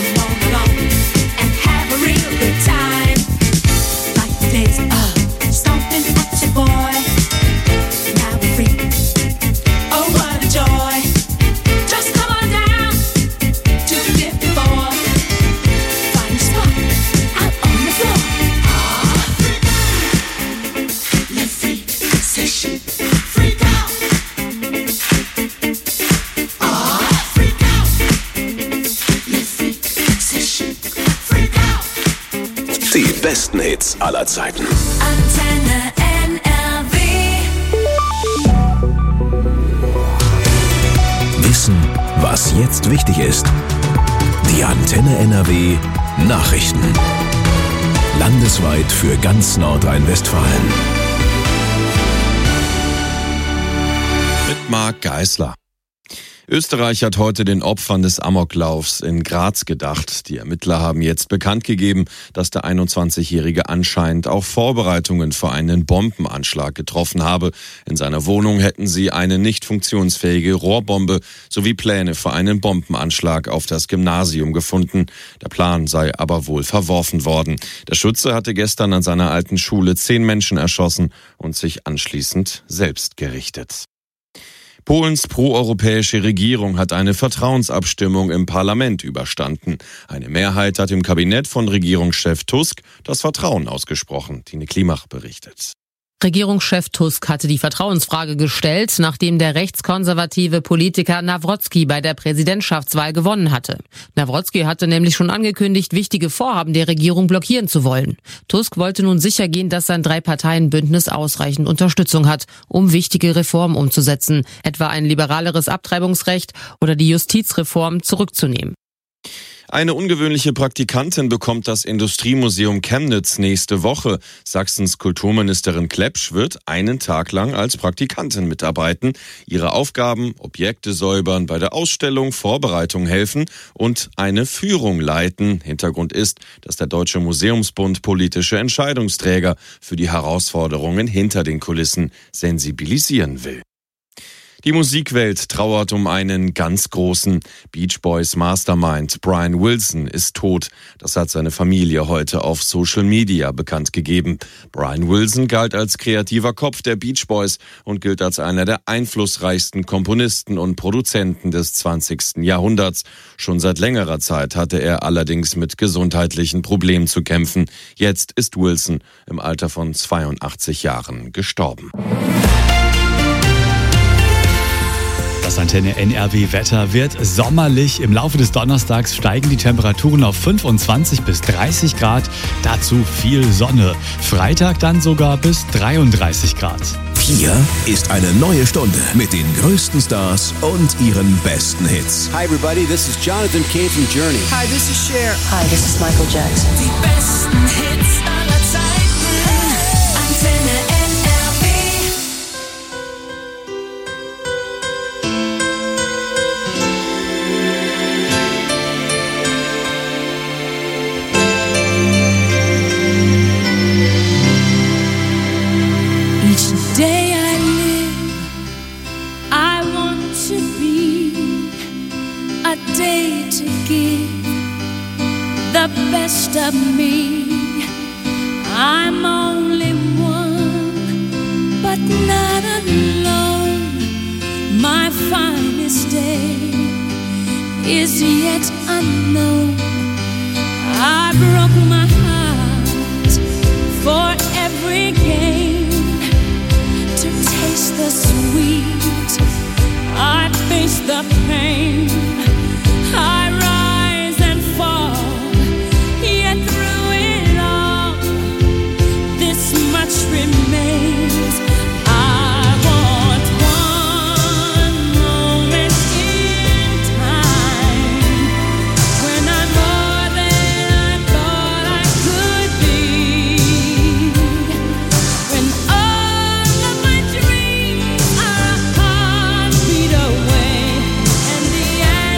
Die besten Hits aller Zeiten. Antenne NRW. Wissen, was jetzt wichtig ist. Die Antenne NRW Nachrichten. Landesweit für ganz Nordrhein-Westfalen. Mit Marc Geisler. Österreich hat heute den Opfern des Amoklaufs in Graz gedacht. Die Ermittler haben jetzt bekannt gegeben, dass der 21-Jährige anscheinend auch Vorbereitungen für einen Bombenanschlag getroffen habe. In seiner Wohnung hätten sie eine nicht funktionsfähige Rohrbombe sowie Pläne für einen Bombenanschlag auf das Gymnasium gefunden. Der Plan sei aber wohl verworfen worden. Der Schütze hatte gestern an seiner alten Schule 10 Menschen erschossen und sich anschließend selbst gerichtet. Polens proeuropäische Regierung hat eine Vertrauensabstimmung im Parlament überstanden. Eine Mehrheit hat im Kabinett von Regierungschef Tusk das Vertrauen ausgesprochen. Tine Klimach berichtet. Regierungschef Tusk hatte die Vertrauensfrage gestellt, nachdem der rechtskonservative Politiker Nawrocki bei der Präsidentschaftswahl gewonnen hatte. Nawrocki hatte nämlich schon angekündigt, wichtige Vorhaben der Regierung blockieren zu wollen. Tusk wollte nun sichergehen, dass sein 3-Parteien-Bündnis ausreichend Unterstützung hat, um wichtige Reformen umzusetzen, etwa ein liberaleres Abtreibungsrecht oder die Justizreform zurückzunehmen. Eine ungewöhnliche Praktikantin bekommt das Industriemuseum Chemnitz nächste Woche. Sachsens Kulturministerin Klepsch wird einen Tag lang als Praktikantin mitarbeiten. Ihre Aufgaben: Objekte säubern, bei der Ausstellung Vorbereitung helfen und eine Führung leiten. Hintergrund ist, dass der Deutsche Museumsbund politische Entscheidungsträger für die Herausforderungen hinter den Kulissen sensibilisieren will. Die Musikwelt trauert um einen ganz großen. Beach Boys Mastermind Brian Wilson ist tot. Das hat seine Familie heute auf Social Media bekannt gegeben. Brian Wilson galt als kreativer Kopf der Beach Boys und gilt als einer der einflussreichsten Komponisten und Produzenten des 20. Jahrhunderts. Schon seit längerer Zeit hatte er allerdings mit gesundheitlichen Problemen zu kämpfen. Jetzt ist Wilson im Alter von 82 Jahren gestorben. Das Antenne NRW Wetter wird sommerlich. Im Laufe des Donnerstags steigen die Temperaturen auf 25 bis 30 Grad. Dazu viel Sonne. Freitag dann sogar bis 33 Grad. Hier ist eine neue Stunde mit den größten Stars und ihren besten Hits. Hi everybody, this is Jonathan Cain from Journey. Hi, this is Cher. Hi, this is Michael Jackson. Die besten Hits aller Zeiten. Antenne NRW. Each day I live, I want to be a day to give the best of me. I'm only one, but not alone. My finest day is yet unknown. I broke my heart for every gain. To taste the sweet, I face the pain. I rise and fall, yet through it all, this much remains. I want one moment in time when I'm more than I thought I could be. When all of my dreams are a heartbeat away, and the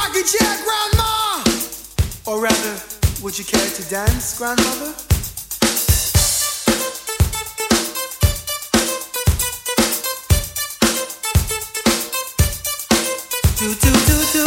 rocking chair, grandma? Or rather, would you care to dance, grandmother? Do do do do.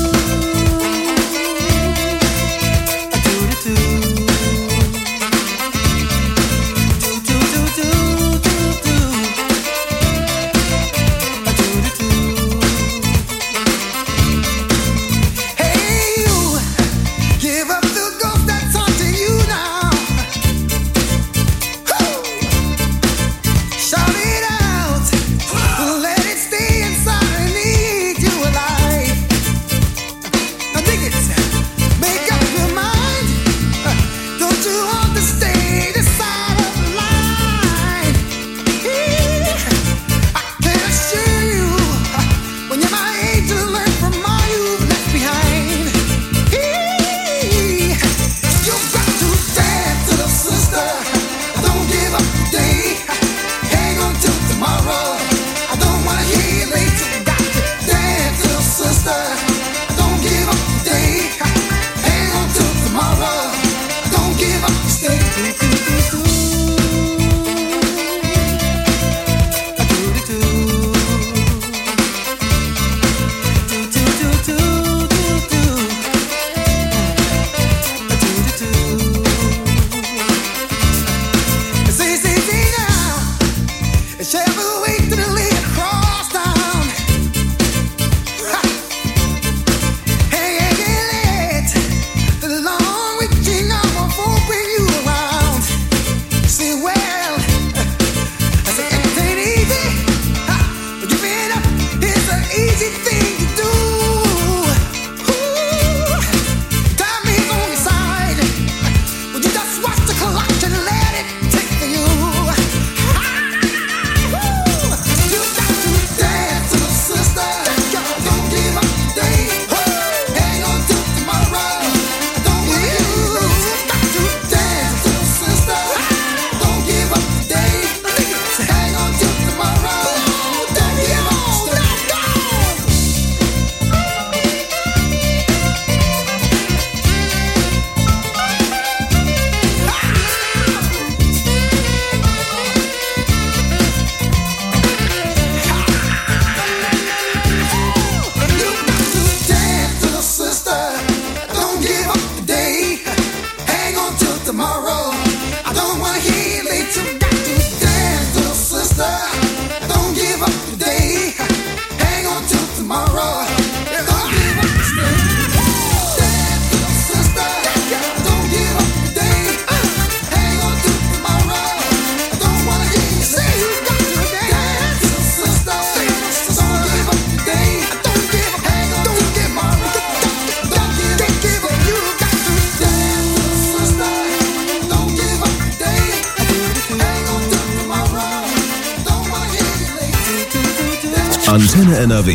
Antenne NRW.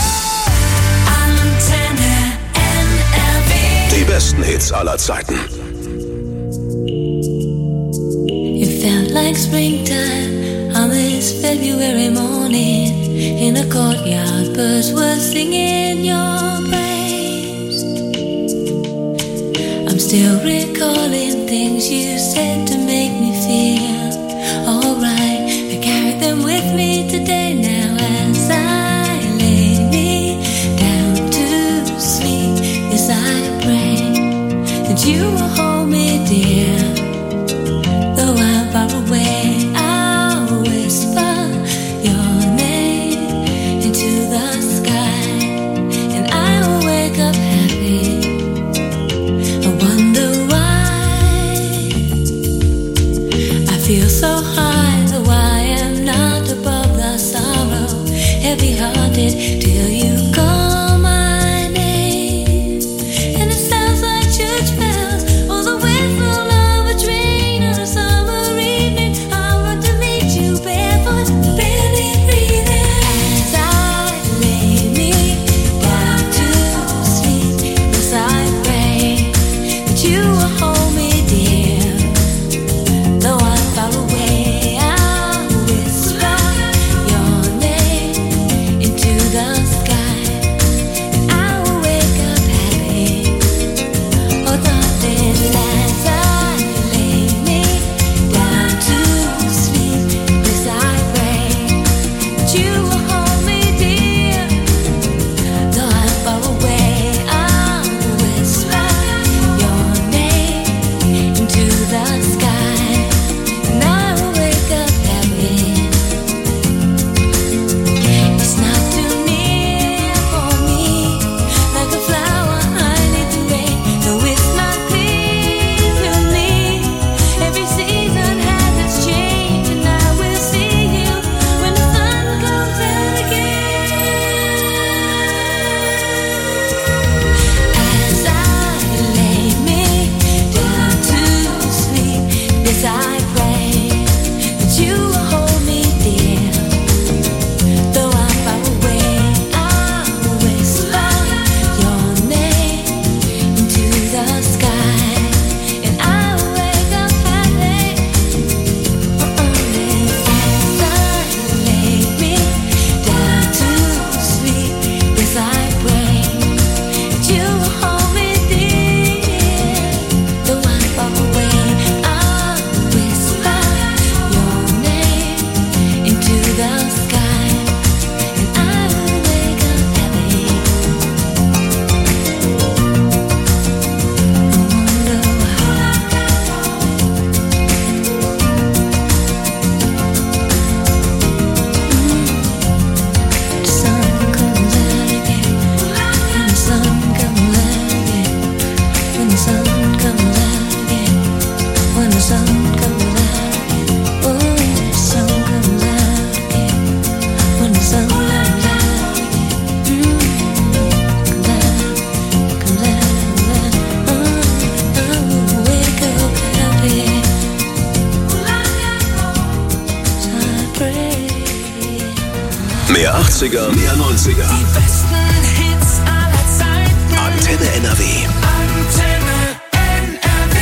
Antenne NRW. Die besten Hits aller Zeiten. It felt like springtime on this February morning. In a courtyard, birds were singing your praise. I'm still recalling things you said to make me feel alright. I carry them with me today now as I lay me down to sleep. Yes, I pray that you will hold me dear. Though I'm far away, I'll whisper your name into the sky, and I will wake up happy. I wonder why I feel 80er, mehr 90er. Die besten Hits aller Zeiten. Antenne NRW. Antenne NRW.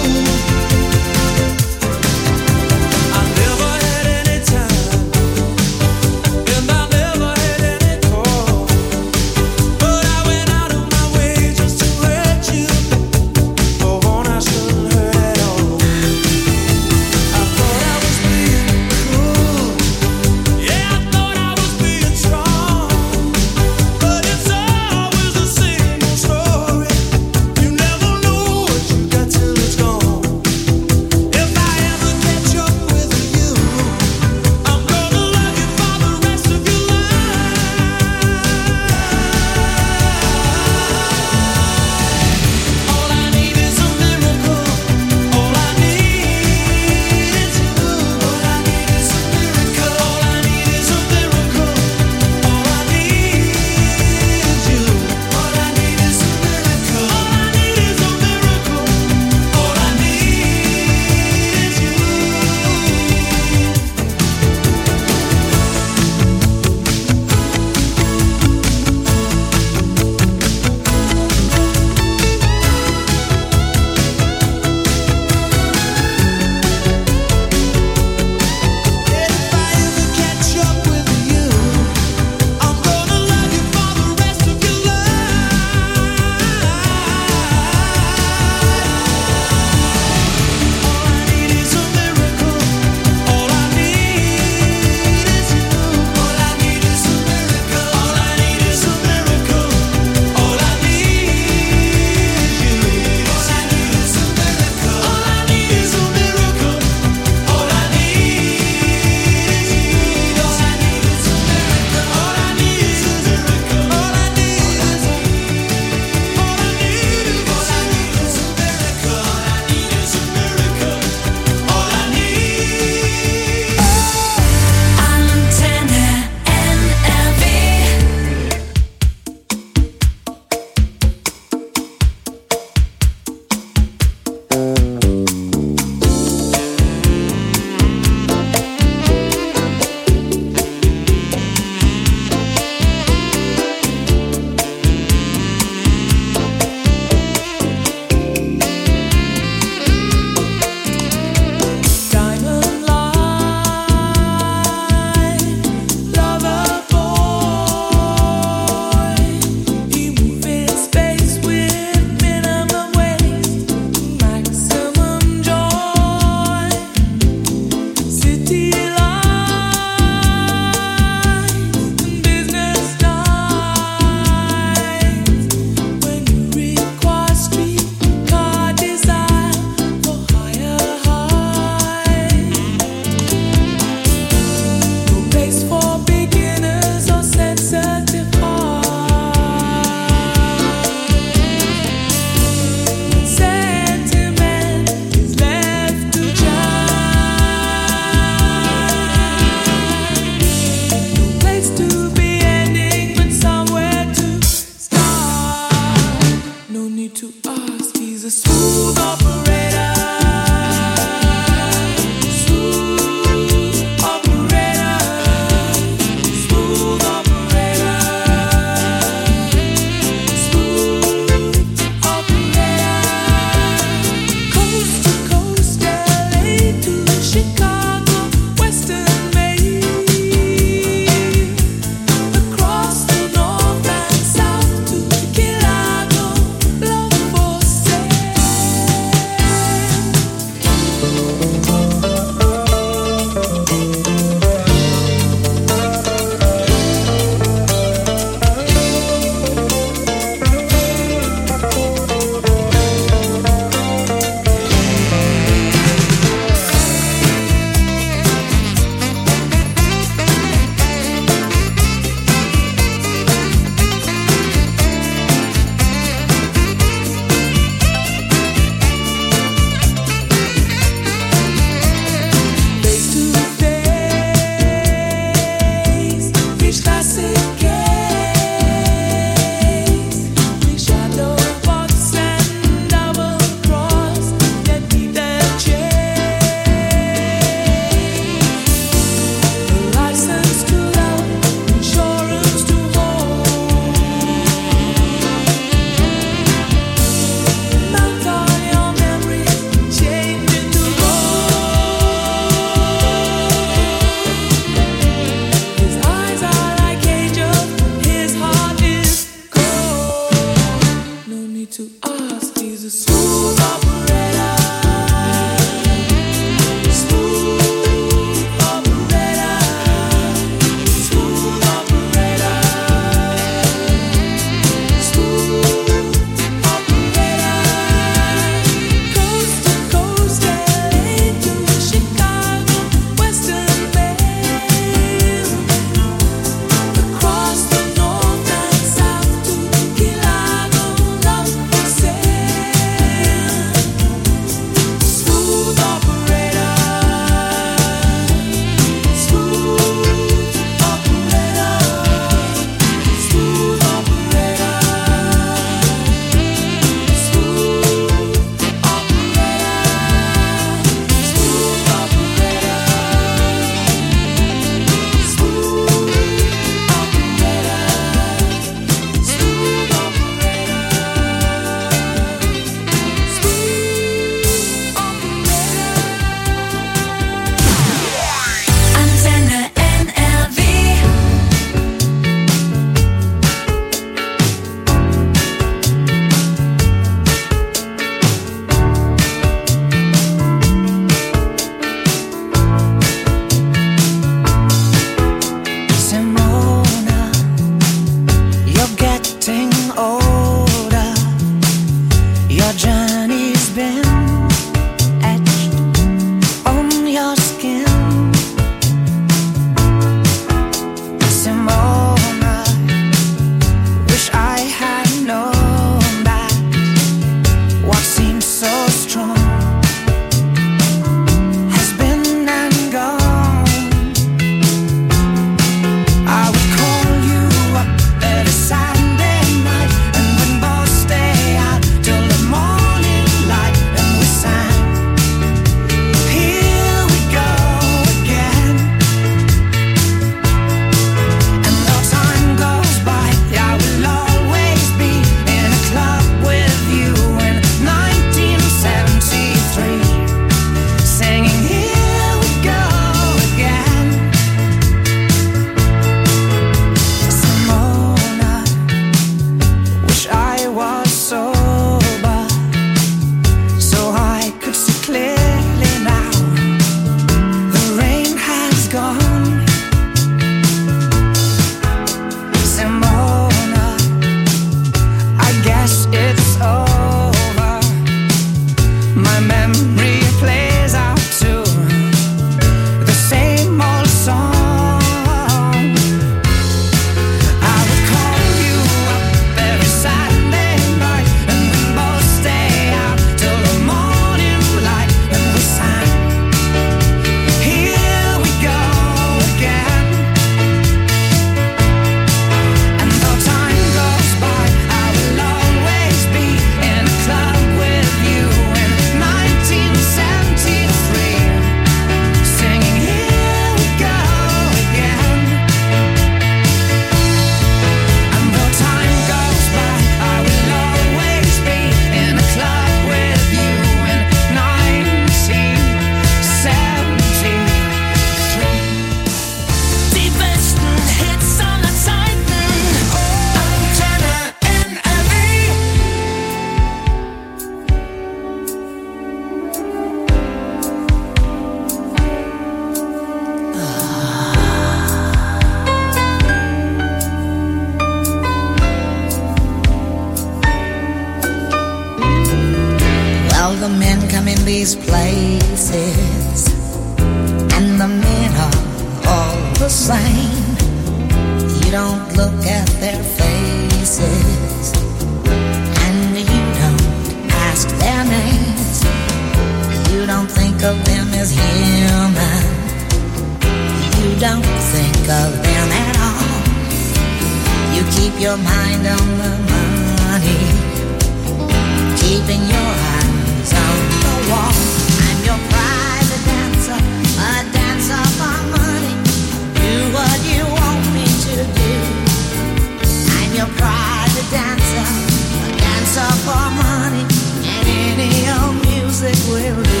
these places, and the men are all the same. You don't look at their faces, and you don't ask their names. You don't think of them as human. You don't think of them at all. You keep your mind on the money, keeping your eyes on the wall. I'm your private dancer, a dancer for money. Do what you want me to do. I'm your private dancer, a dancer for money, and any old music will do.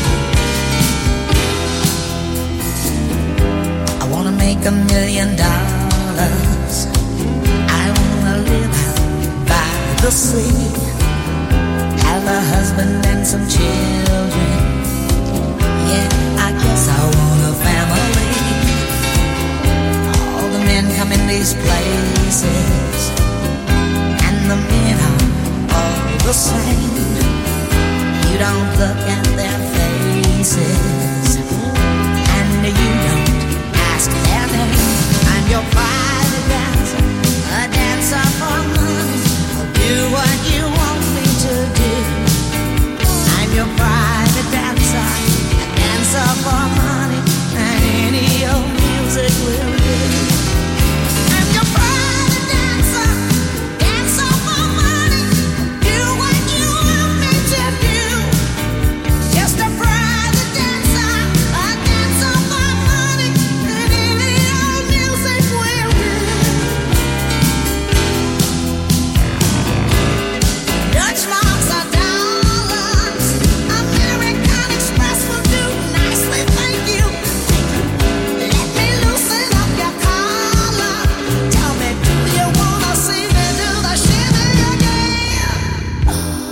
I wanna make $1 million. I wanna live out by the sea, have a husband and some children. Yeah, I guess I want a family. All the men come in these places, and the men are all the same. You don't look at their faces, and you don't ask their name. I'm your private dancer, a dancer for money. I'll do what you want me to do. I'm your private dancer, a dancer for money, and any old music will do. I'm your private dancer, dancer for money. Do what you want me to do. Just a private dancer, a dancer for money, and any old music will do. Dutch marks are dollars, American Express will do nicely, thank you. Let me loosen up your collar. Tell me, do you wanna see me do the shimmy again?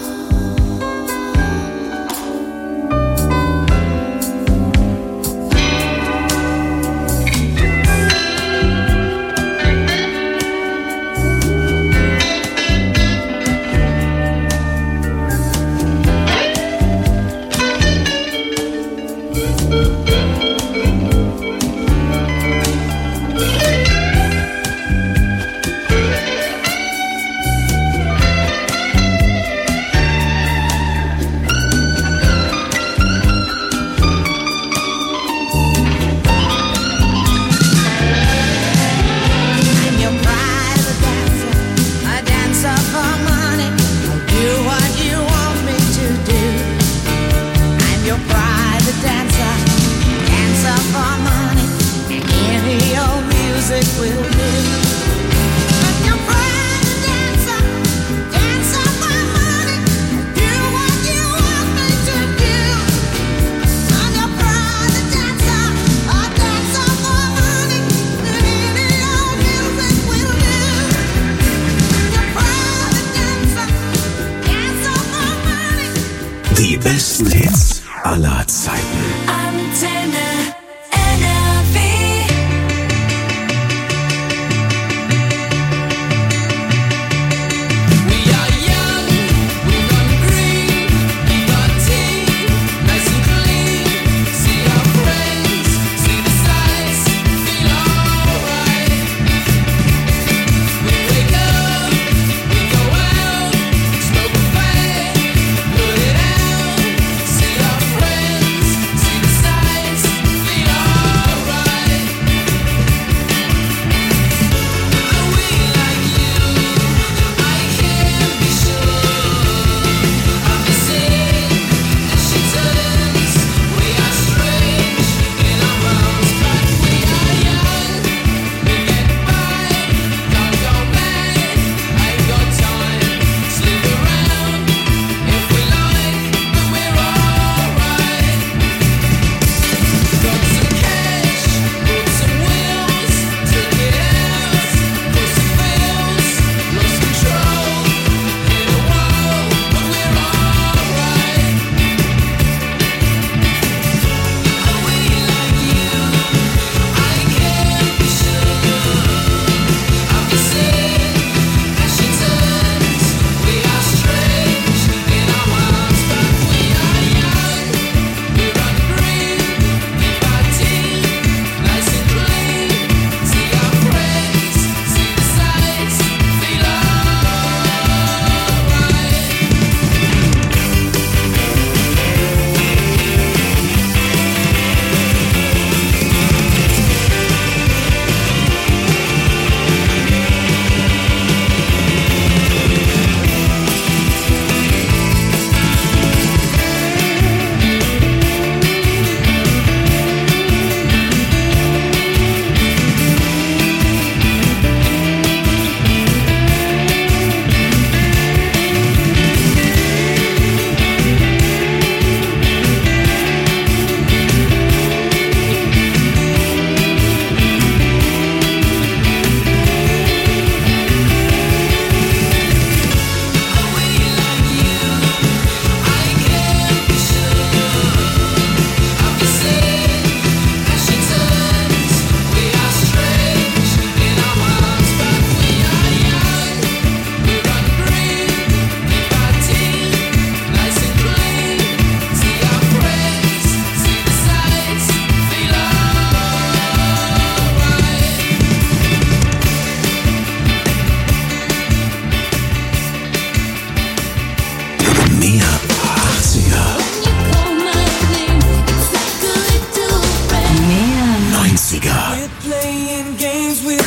I'm your private dancer, a dancer for money. I'll do what you want me to do. I'm your private dancer, dancer for money, and any old music will do. I'm your private dancer, dancer for money. Do what you want me to do. I'm your private dancer, a dancer for money, and any old music will do. I'm your private dancer, dancer for money. Die besten Hits aller Zeiten. Antenne NRW. We are young, we run green, we got tea, nice and clean. See our friends, see the sights, feel alright. We wake up, we go out, smoke a fag, put it out. See our friends, see the sights.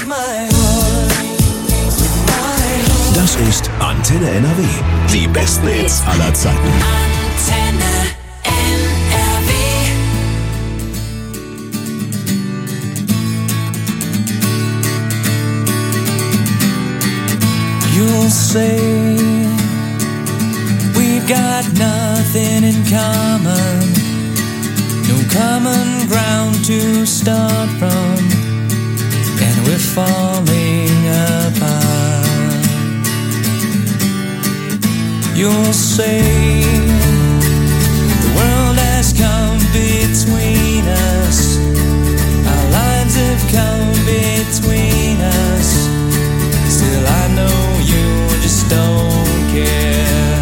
Das ist Antenne NRW. Die besten Hits aller Zeiten. Antenne NRW. You'll say we've got nothing in common, no common ground to start from, and we're falling apart. You'll say the world has come between us, our lives have come between us. Still I know you just don't care.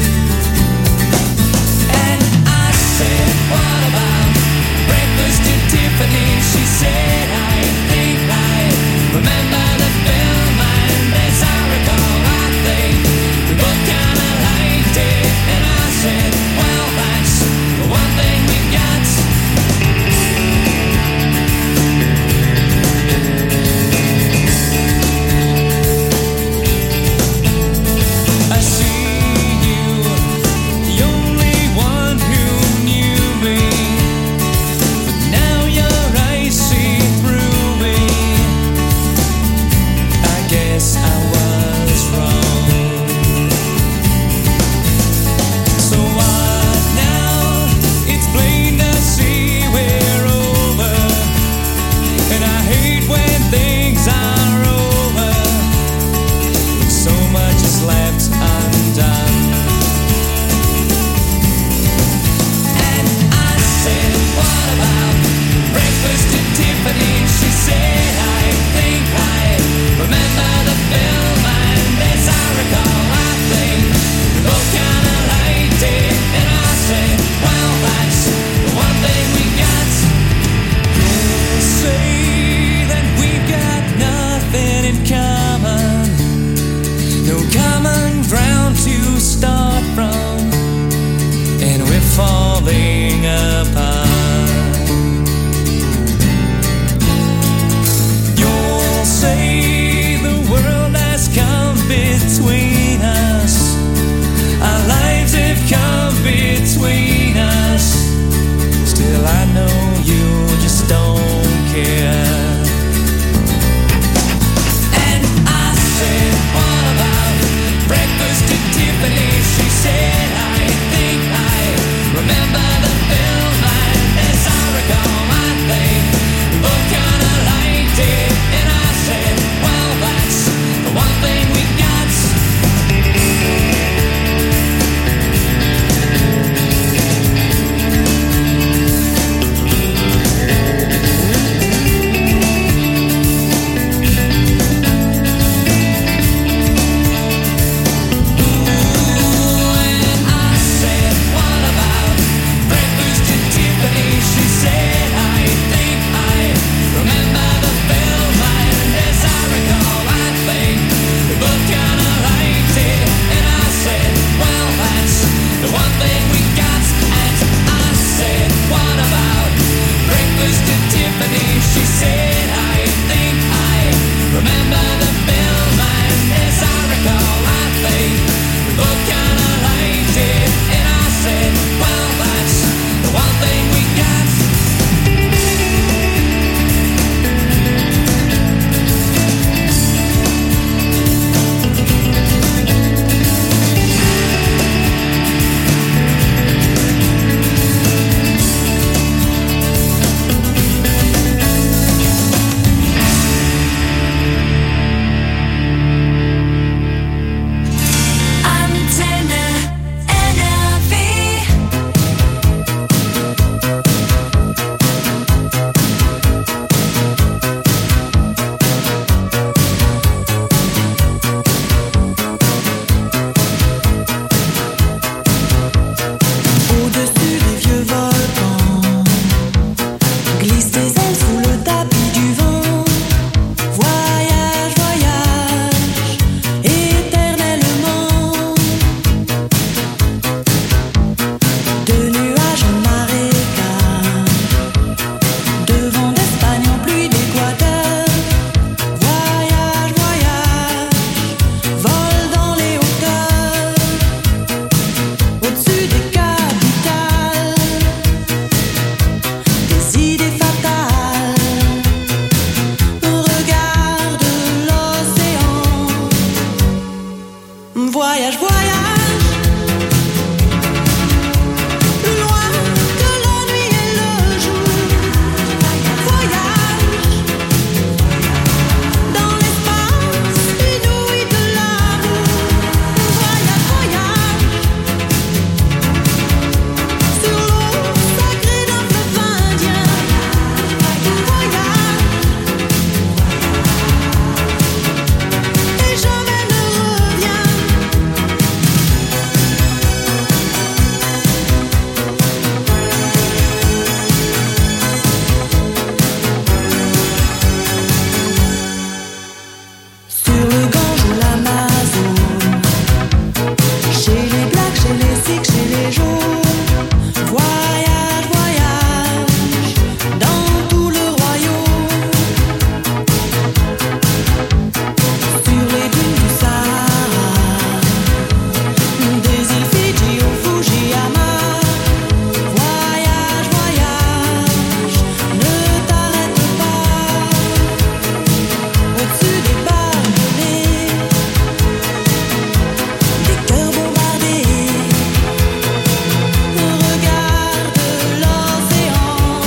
And I said, what about breakfast at Tiffany's? She said, I think I remember the film, and as I recall, I think we both kinda liked it. And I said, well, that's the one thing we got. I see you, the only one who knew me, but now your eyes see through me. I guess I was wrong. So what now? It's plain to see we're over, and I hate when things are over, when so much is left undone. And I said, what about breakfast at Tiffany's? She said, I think I remember the film, and as I recall, I think we both kinda liked it. And I said, well, that's the one thing we got. You'll say that we've got nothing in common, no common ground to start from, and we're falling apart. You'll say the world has come between us, our lives have come between us. Still I know you just don't care. And Voyage, voyage, plus loin que la nuit et le jour. Voyage, dans l'espace inouï de l'amour. Voyage, voyage, sur l'eau sacrée d'un fleuve indien. Voyage, et jamais ne reviens. Sur le Gange ou l'Amazone, chez les Blacks, chez les Sikhs, chez les Jaunes. Voyage, voyage, dans tout le royaume. Sur les dunes du Sahara, des îles Fidji au Fujiyama. Voyage, voyage, ne t'arrête pas. Au-dessus des barbelés, des cœurs bombardés, regarde l'océan.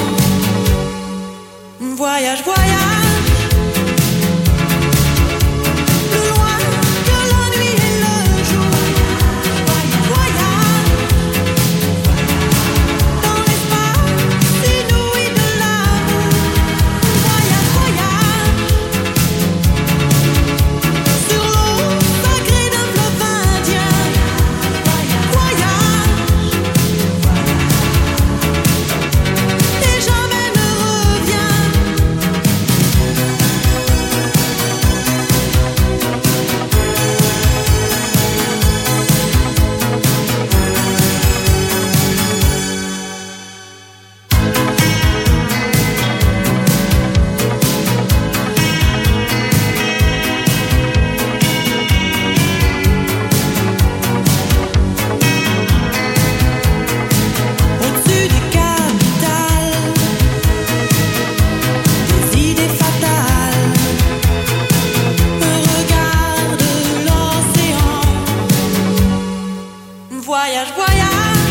Voyage, voyage, plus loin que la nuit et le jour. Voyage, dans l'espace inouï de l'amour. Voyage, voyage, sur l'eau sacrée d'un fleuve indien. Voyage, et jamais ne reviens. Au-dessus des capitales, des idées fatales, regarde l'océan. Voyage, voyage,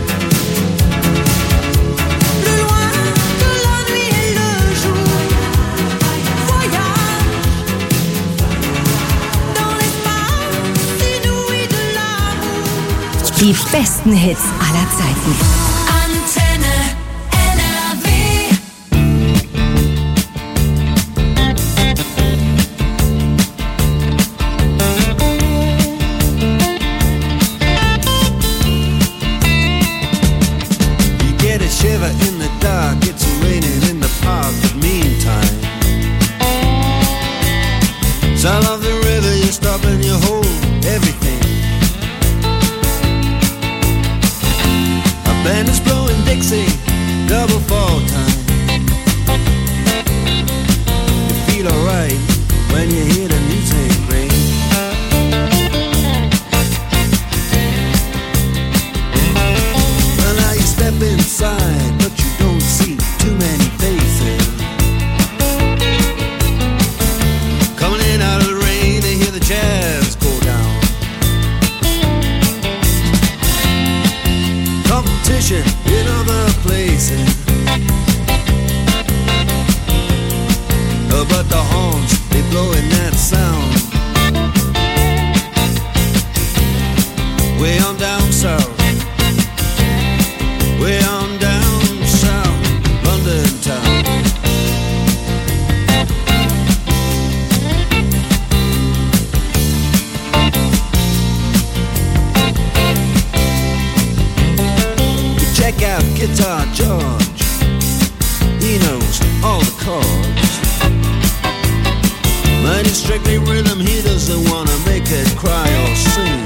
plus loin que la nuit et le jour. Voyage, dans l'espace inouï de l'amour. Die besten Hits aller Zeiten. Antenne NRW. You get a shiver in the dark, it's raining in the park, but meantime, sound of the river, you stop and you hold everything. A band is blowing Dixie, double fall time. You feel alright when you hear the music ring. Well, now you step inside, but you don't see too many faces. Coming in out of the rain, they hear the jazz go down. Competition in other places, but the horns, they blowing that sound. Way on down south, way on down south, London town. You check out Guitar George, he knows all the chords. But it's strictly rhythm, he doesn't wanna make it cry or sing.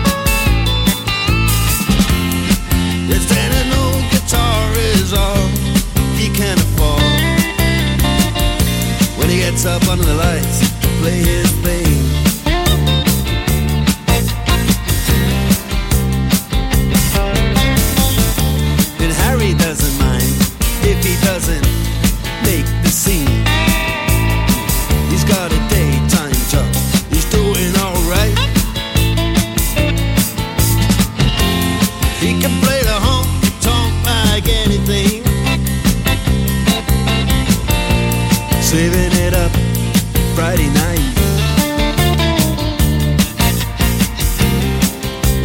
It's that an old guitar is all he can afford. When he gets up under the lights to play his thing. And Harry doesn't mind if he doesn't make the scene. He's got a daytime job, he's doing alright.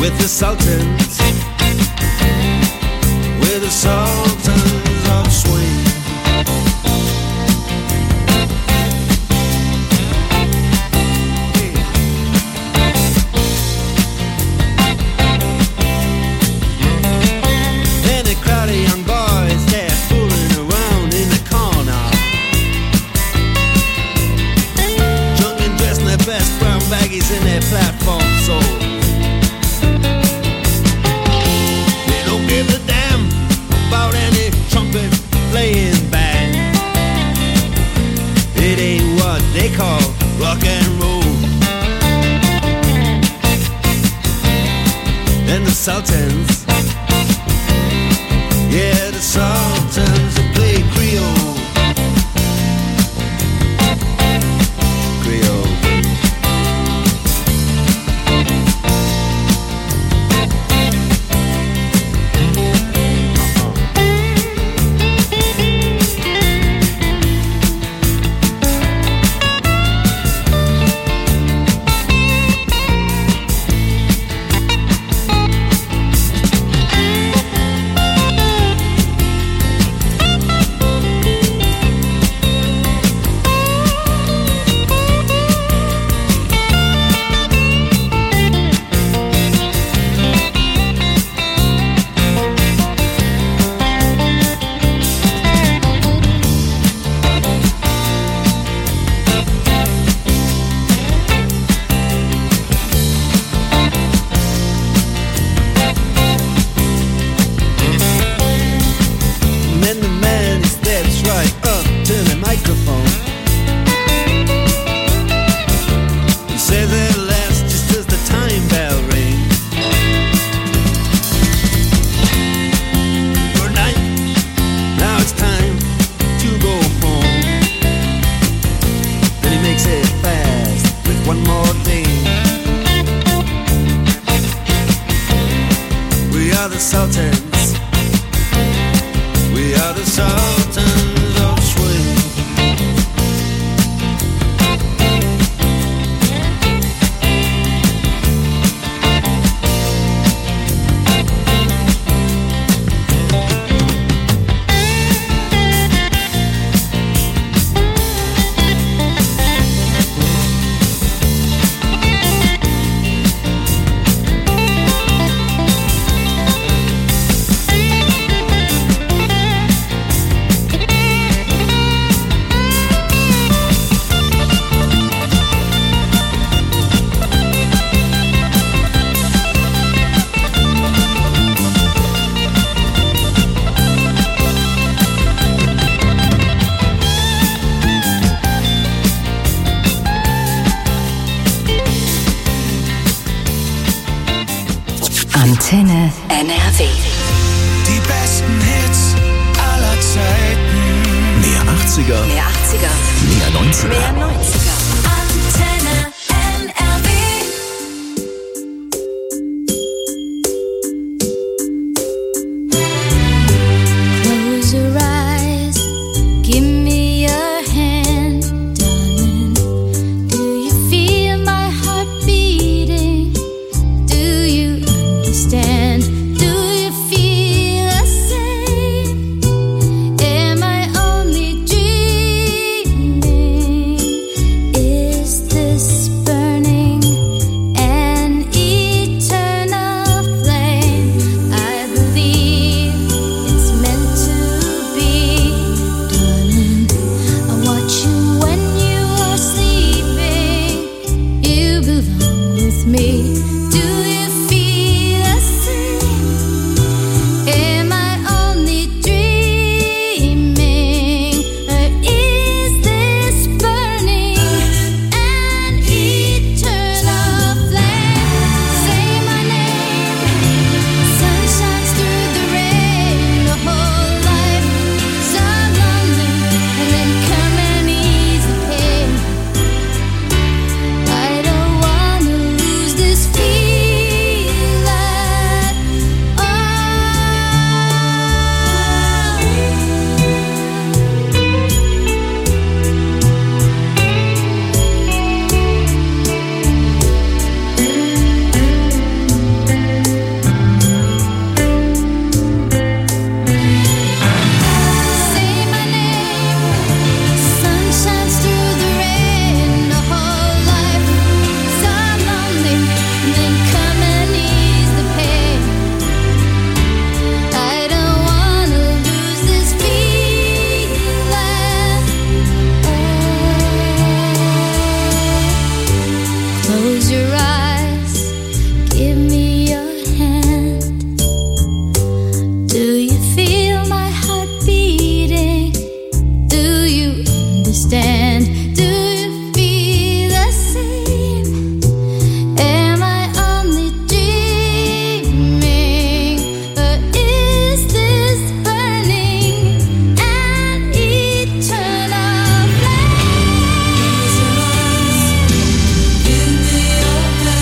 with the Sultans, with the Sultans of Swing. And a crowd of young boys, they're fooling around in the corner, drunk and dressed in their best brown baggies in their platform soles. They don't give a damn about any trumpet playing band. It ain't what they call rock and roll. And the Sultans, yeah, the Sultans that play Creole. Creole. And then the man steps right up to the microphone. He says at last, just as the time bell rings, good night, now it's time to go home. Then he makes it fast with one more thing. We are the Sultans. We are the Sultans of Swing. Antenne NRW. Die besten Hits aller Zeiten. Mehr 80er, Mehr 80er. mehr 90er. Mehr 90er. Antenne NRW. Close your eyes, give me your hand, darling. Do you feel my heart beating? Do you understand? Do you feel the same? Am I only dreaming? Is this burning an eternal flame? I believe it's meant to be, darling. I watch you when you are sleeping. You belong with me. Do you feel the same? Am I only dreaming? Or is this burning an eternal flame? Say my name. Sun shines through the rain. The whole life so lonely, and then come an easy pain. I don't wanna lose this Close your eyes, give me your hand. Do you feel my heart beating? Do you understand? Do you feel the same? Am I only dreaming? Or is this burning an eternal flame? Give me your hand.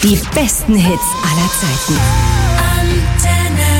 Die besten Hits aller Zeiten. Antenne.